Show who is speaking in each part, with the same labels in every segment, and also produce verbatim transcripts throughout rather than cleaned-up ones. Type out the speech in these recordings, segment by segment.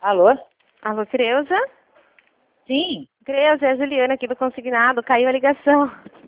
Speaker 1: Alô?
Speaker 2: Alô, Creuza?
Speaker 1: Sim.
Speaker 2: Creuza, é a Juliana aqui do Consignado. Caiu a ligação.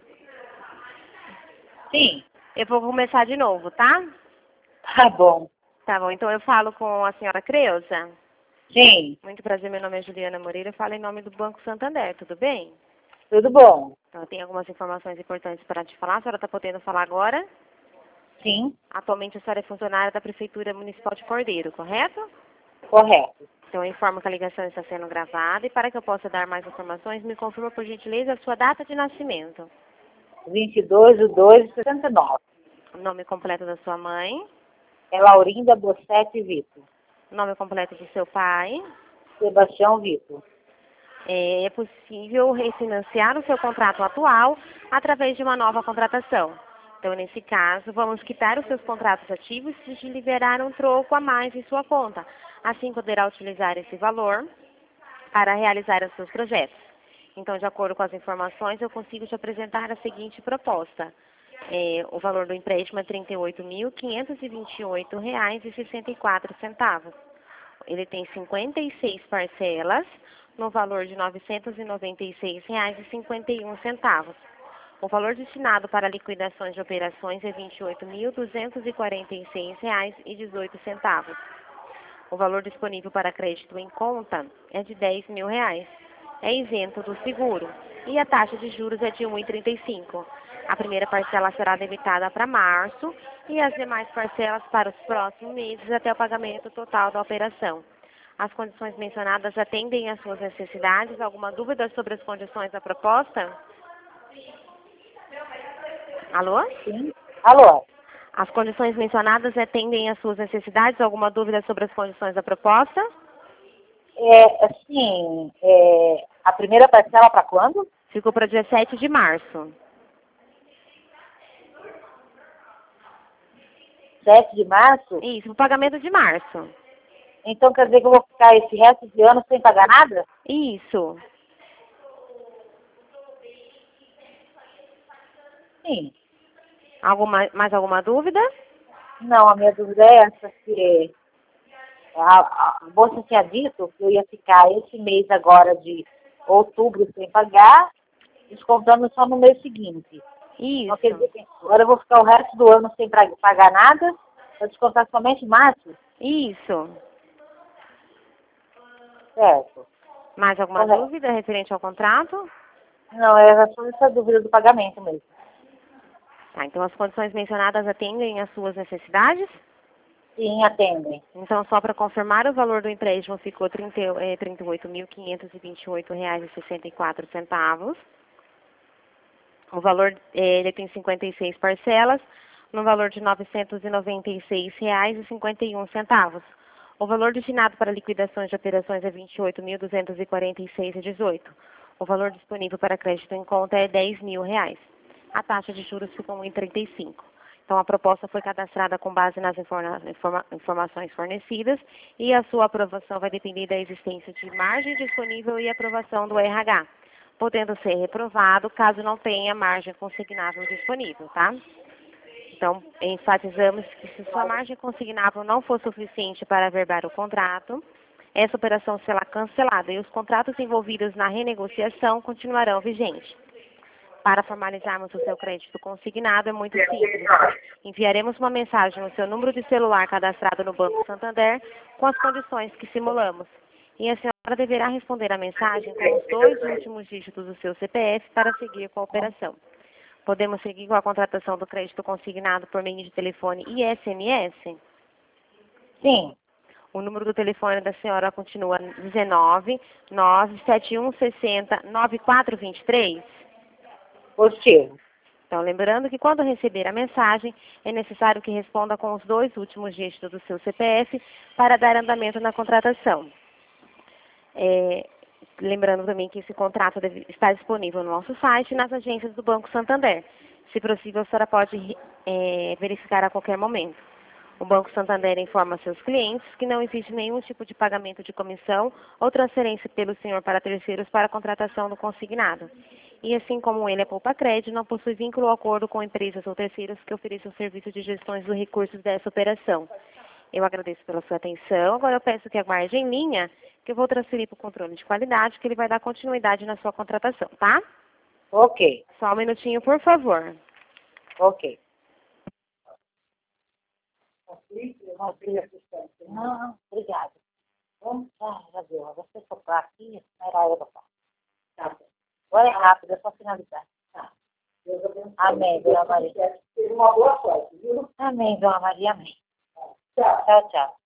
Speaker 1: Sim.
Speaker 2: Eu vou começar de novo, tá?
Speaker 1: Tá bom.
Speaker 2: Tá bom, então eu falo com a senhora Creuza.
Speaker 1: Sim.
Speaker 2: Muito prazer, meu nome é Juliana Moreira. Eu falo em nome do Banco Santander, tudo bem?
Speaker 1: Tudo bom?
Speaker 2: Então, eu tenho algumas informações importantes para te falar. A senhora está podendo falar agora?
Speaker 1: Sim.
Speaker 2: Atualmente a senhora é funcionária da Prefeitura Municipal de Cordeiro, correto?
Speaker 1: Correto.
Speaker 2: Então, eu informo que a ligação está sendo gravada e para que eu possa dar mais informações, me confirma, por gentileza, a sua data de nascimento.
Speaker 1: vinte e dois de dois de sessenta e nove.
Speaker 2: O nome completo da sua mãe,
Speaker 1: É Laurinda Bossetti Vitor.
Speaker 2: o nome completo do seu pai.
Speaker 1: Sebastião Vitor.
Speaker 2: É, é possível refinanciar o seu contrato atual através de uma nova contratação. Então, nesse caso, vamos quitar os seus contratos ativos e te liberar um troco a mais em sua conta. Assim, poderá utilizar esse valor para realizar os seus projetos. Então, de acordo com as informações, eu consigo te apresentar a seguinte proposta. É, o valor do empréstimo é trinta e oito mil, quinhentos e vinte e oito reais e sessenta e quatro centavos. Ele tem cinquenta e seis parcelas, no valor de novecentos e noventa e seis reais e cinquenta e um centavos. O valor destinado para liquidações de operações é vinte e oito mil, duzentos e quarenta e seis reais e dezoito centavos. O valor disponível para crédito em conta é de dez mil reais. É isento do seguro e a taxa de juros é de um vírgula trinta e cinco. A primeira parcela será debitada para março e as demais parcelas para os próximos meses até o pagamento total da operação. As condições mencionadas atendem às suas necessidades? Alguma dúvida sobre as condições da proposta? Alô?
Speaker 1: Sim. Alô?
Speaker 2: As condições mencionadas atendem às suas necessidades? Alguma dúvida sobre as condições da proposta?
Speaker 1: É, assim, é, a primeira parcela para quando?
Speaker 2: Ficou para dia sete de março.
Speaker 1: sete de março?
Speaker 2: Isso, o pagamento de março.
Speaker 1: Então quer dizer que eu vou ficar esse resto de ano sem pagar nada?
Speaker 2: Isso.
Speaker 1: Sim.
Speaker 2: Alguma, mais alguma dúvida?
Speaker 1: Não, a minha dúvida é essa, que a, a moça tinha dito que eu ia ficar esse mês agora de outubro sem pagar, descontando só no mês seguinte. Então quer dizer
Speaker 2: Isso.
Speaker 1: que agora eu vou ficar o resto do ano sem pra- pagar nada, para descontar somente em março?
Speaker 2: Isso.
Speaker 1: Certo.
Speaker 2: Mais alguma
Speaker 1: Correto.
Speaker 2: dúvida referente ao contrato?
Speaker 1: Não, era só essa dúvida do pagamento mesmo.
Speaker 2: Tá, então as condições mencionadas atendem às suas necessidades?
Speaker 1: Sim, atendem.
Speaker 2: Então, só para confirmar, o valor do empréstimo ficou trinta, é, trinta e oito mil, quinhentos e vinte e oito reais e sessenta e quatro centavos. O valor, eh, ele tem cinquenta e seis parcelas, no valor de novecentos e noventa e seis reais e cinquenta e um centavos. O valor destinado para liquidações de operações é vinte e oito mil, duzentos e quarenta e seis reais e dezoito centavos. O valor disponível para crédito em conta é dez mil reais. A taxa de juros ficou um vírgula trinta e cinco. Então, a proposta foi cadastrada com base nas informa informa informações fornecidas e a sua aprovação vai depender da existência de margem disponível e aprovação do R H, podendo ser reprovado caso não tenha margem consignável disponível, tá? Então, enfatizamos que se sua margem consignável não for suficiente para averbar o contrato, essa operação será cancelada e os contratos envolvidos na renegociação continuarão vigentes. Para formalizarmos o seu crédito consignado é muito simples. Enviaremos uma mensagem no seu número de celular cadastrado no Banco Santander com as condições que simulamos. E a senhora deverá responder a mensagem com os dois últimos dígitos do seu C P F para seguir com a operação. Podemos seguir com a contratação do crédito consignado por meio de telefone e S M S?
Speaker 1: Sim.
Speaker 2: O número do telefone da senhora continua dezenove, nove sete um seis zero, nove quatro dois três?
Speaker 1: Positivo.
Speaker 2: Então, lembrando que quando receber a mensagem, é necessário que responda com os dois últimos dígitos do seu C P F para dar andamento na contratação. É, lembrando também que esse contrato deve estar disponível no nosso site e nas agências do Banco Santander. Se possível, a senhora pode é, verificar a qualquer momento. O Banco Santander informa seus clientes que não existe nenhum tipo de pagamento de comissão ou transferência pelo senhor para terceiros para a contratação do consignado. E assim como ele é poupa-crédito, não possui vínculo ou acordo com empresas ou terceiros que ofereçam serviço de gestões dos recursos dessa operação. Eu agradeço pela sua atenção. Agora eu peço que aguarde em linha, que eu vou transferir para o controle de qualidade, que ele vai dar continuidade na sua contratação, tá?
Speaker 1: Ok,
Speaker 2: Só um minutinho, por favor.
Speaker 1: ok. Não, obrigada. Ah, já deu. Você soprar aqui, era a hora. Tá. Agora é rápido, é só finalizar. Tá. Amém, Dona Maria. Uma boa sorte, viu? Amém, Dona Maria, amém. Tchau, tchau, tchau.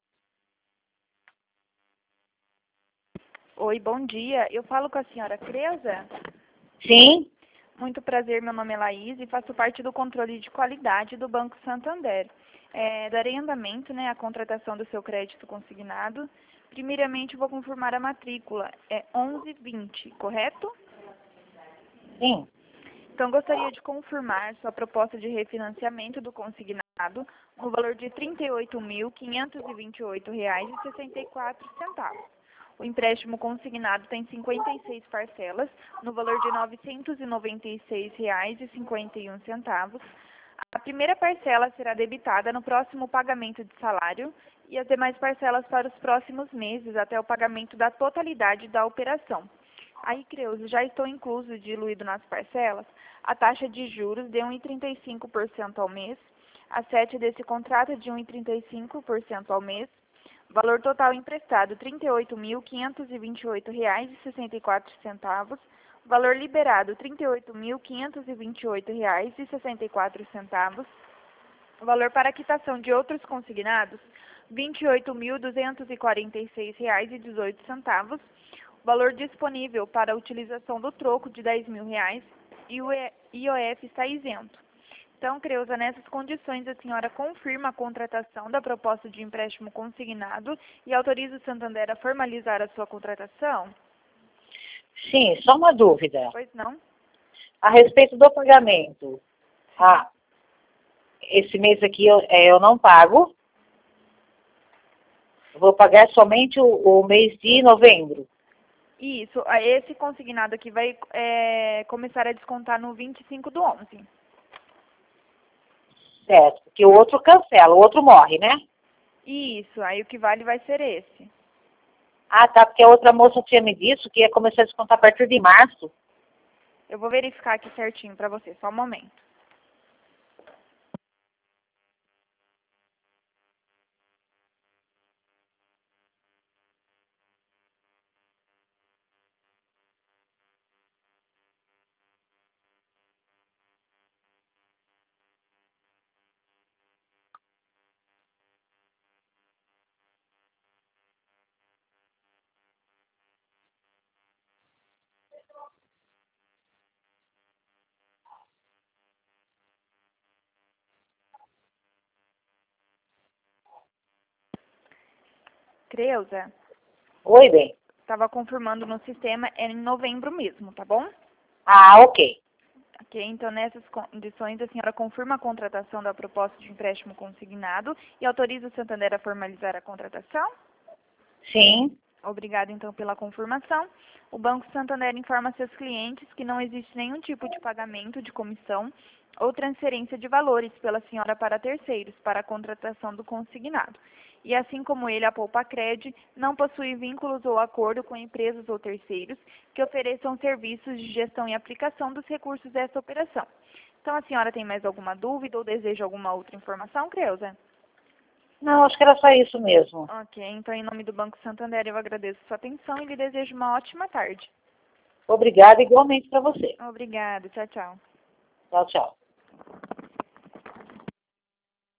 Speaker 3: Oi, bom dia. Eu falo com a senhora Creuza?
Speaker 1: Sim?
Speaker 3: Muito prazer, meu nome é Laís e faço parte do controle de qualidade do Banco Santander. É, darei andamento, né, à contratação do seu crédito consignado. Primeiramente, vou confirmar a matrícula. É onze vinte, correto?
Speaker 1: Sim.
Speaker 3: Então, gostaria de confirmar sua proposta de refinanciamento do consignado no valor de trinta e oito mil, quinhentos e vinte e oito reais e sessenta e quatro centavos. O empréstimo consignado tem cinquenta e seis parcelas, no valor de novecentos e noventa e seis reais e cinquenta e um centavos. A primeira parcela será debitada no próximo pagamento de salário e as demais parcelas para os próximos meses, até o pagamento da totalidade da operação. Aí, Creuza, já estou incluso e diluído nas parcelas a taxa de juros de um vírgula trinta e cinco por cento ao mês, a sete desse contrato é de um vírgula trinta e cinco por cento ao mês, valor total emprestado trinta e oito mil, quinhentos e vinte e oito reais e sessenta e quatro centavos, valor liberado trinta e oito mil, quinhentos e vinte e oito reais e sessenta e quatro centavos, valor para quitação de outros consignados vinte e oito mil, duzentos e quarenta e seis reais e dezoito centavos, valor disponível para a utilização do troco de dez mil reais e o I O F está isento. Então, Creuza, nessas condições, a senhora confirma a contratação da proposta de empréstimo consignado e autoriza o Santander a formalizar a sua contratação?
Speaker 1: Sim, só uma dúvida.
Speaker 3: Pois não?
Speaker 1: A respeito do pagamento. Ah, esse mês aqui eu, é, eu não pago. Eu vou pagar somente o, o mês de novembro.
Speaker 3: Isso, esse consignado aqui vai é, começar a descontar no vinte e cinco do onze.
Speaker 1: Certo, porque o outro cancela, o outro morre, né?
Speaker 3: Isso, aí o que vale vai ser esse.
Speaker 1: Ah, tá, porque a outra moça tinha me dito que ia começar a descontar a partir de março.
Speaker 3: Eu vou verificar aqui certinho para você, só um momento. Creuza,
Speaker 1: Oi, bem.
Speaker 3: estava confirmando no sistema, é em novembro mesmo, tá bom?
Speaker 1: Ah, ok.
Speaker 3: Ok, então nessas condições a senhora confirma a contratação da proposta de empréstimo consignado e autoriza o Santander a formalizar a contratação?
Speaker 1: Sim.
Speaker 3: Obrigada, então, pela confirmação. O Banco Santander informa seus clientes que não existe nenhum tipo de pagamento de comissão ou transferência de valores pela senhora para terceiros para a contratação do consignado. E assim como ele, a Poupacred não possui vínculos ou acordo com empresas ou terceiros que ofereçam serviços de gestão e aplicação dos recursos dessa operação. Então, a senhora tem mais alguma dúvida ou deseja alguma outra informação, Creuza?
Speaker 1: Não, acho que era só isso mesmo.
Speaker 3: Ok, então em nome do Banco Santander eu agradeço sua atenção e lhe desejo uma ótima tarde.
Speaker 1: Obrigada igualmente para você.
Speaker 3: Obrigada, tchau, tchau.
Speaker 1: Tchau, tchau.